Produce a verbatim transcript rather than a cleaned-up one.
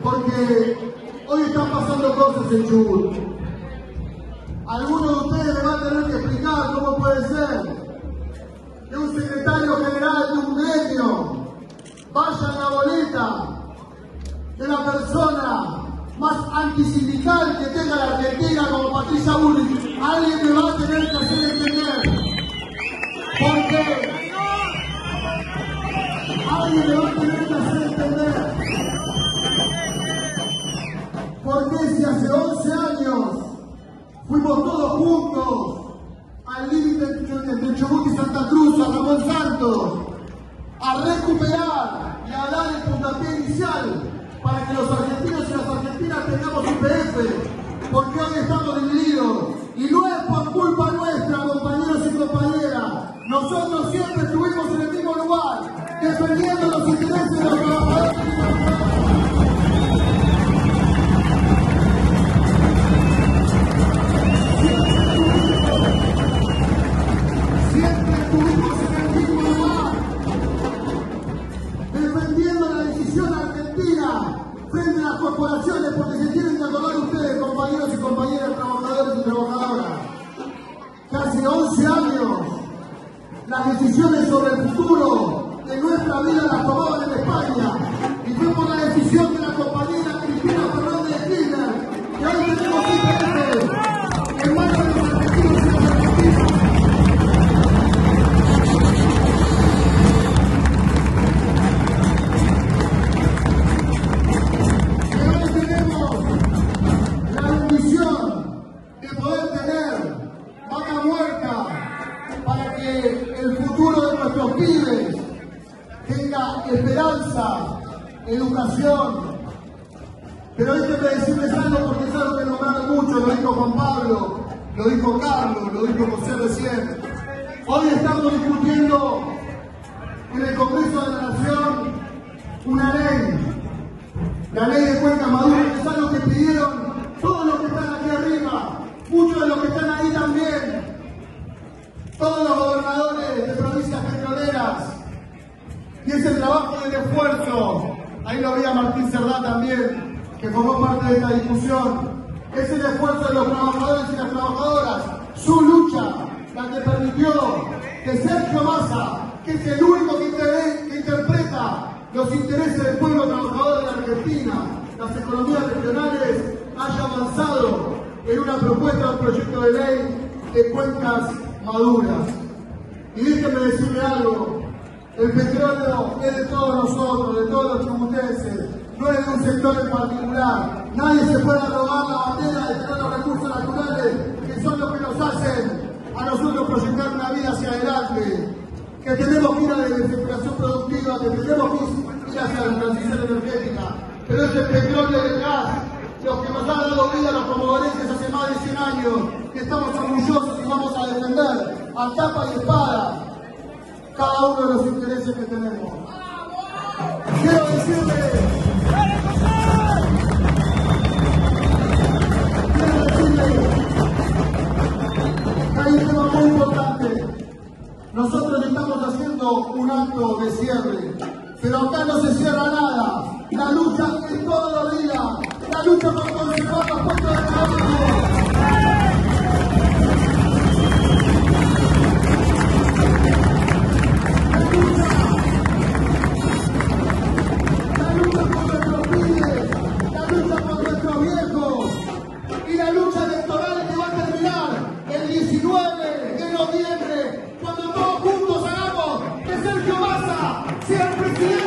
porque hoy están pasando cosas en Chubut. Algunos de ustedes me van a tener que explicar cómo puede ser que un secretario general de un gremio vaya en la boleta de la persona más antisindical que tenga la Argentina como Patricia Bullrich. Alguien me va a tener que hacer entender. ¿Por qué? Alguien me va a tener que hacer entender. Porque si hace once años fuimos todos juntos al límite entre Chubut y Santa Cruz, a Ramón Santos, a recuperar y a dar el puntapié inicial para que los argentinos y las argentinas tengamos I P F, porque hoy estamos divididos. Y no es por culpa nuestra, compañeros y compañeras. Nosotros siempre estuvimos en el mismo lugar, defendiendo los intereses de los trabajadores y trabajadoras. Siempre estuvimos en el mismo lugar, defendiendo la decisión argentina frente a las corporaciones, porque se tienen que acordar ustedes, compañeros y compañeras, trabajadores y trabajadoras, que hace once años las decisiones sobre el futuro de nuestra vida las tomaban en España, y fue por la decisión de la compañera Cristina Fernández de Kirchner que hoy tenemos I P F en manos de los argentinos y las argentinas. Pibes tenga esperanza, educación. Pero déjenme decirles algo, porque es algo que nombraron mucho, lo dijo Juan Pablo, lo dijo Carlos, lo dijo José recién. Hoy estamos discutiendo en el Congreso de la Nación una ley, la ley de Cuenca Maduro, que es algo que pidieron todos los que están aquí arriba, muchos de los que están ahí también, todos los gobernadores de provincias petroleras. Y es el trabajo y el esfuerzo, ahí lo veía Martín Cerdá también, que formó parte de esta discusión. Es el esfuerzo de los trabajadores y las trabajadoras, su lucha, la que permitió que Sergio Massa, que es el único que, inter que interpreta los intereses del pueblo trabajador de la Argentina, las economías regionales, haya avanzado en una propuesta, un proyecto de ley de cuencas maduras. Y déjenme decirle algo, el petróleo es de todos nosotros, de todos los chubutenses, no es de un sector en particular. Nadie se puede robar la bandera de tener los recursos naturales, que son los que nos hacen a nosotros proyectar una vida hacia adelante, que tenemos que ir a la diversificación productiva, que tenemos que ir hacia la transición energética, pero es el petróleo y el gas los que nos han dado vida a los comodorenses hace más de cien años, que estamos orgullosos y vamos a defender a capa y espada cada uno de los intereses que tenemos. Quiero decirle, quiero decirle que hay un tema muy importante. Nosotros estamos haciendo un acto de cierre, pero acá no se cierra nada. La lucha es todos los días. La lucha por conservar los puestos de trabajo. La lucha, la lucha por nuestros pibes, la lucha por nuestros viejos y la lucha electoral que va a terminar el diecinueve de noviembre, cuando todos juntos hagamos que Sergio Massa sea el presidente.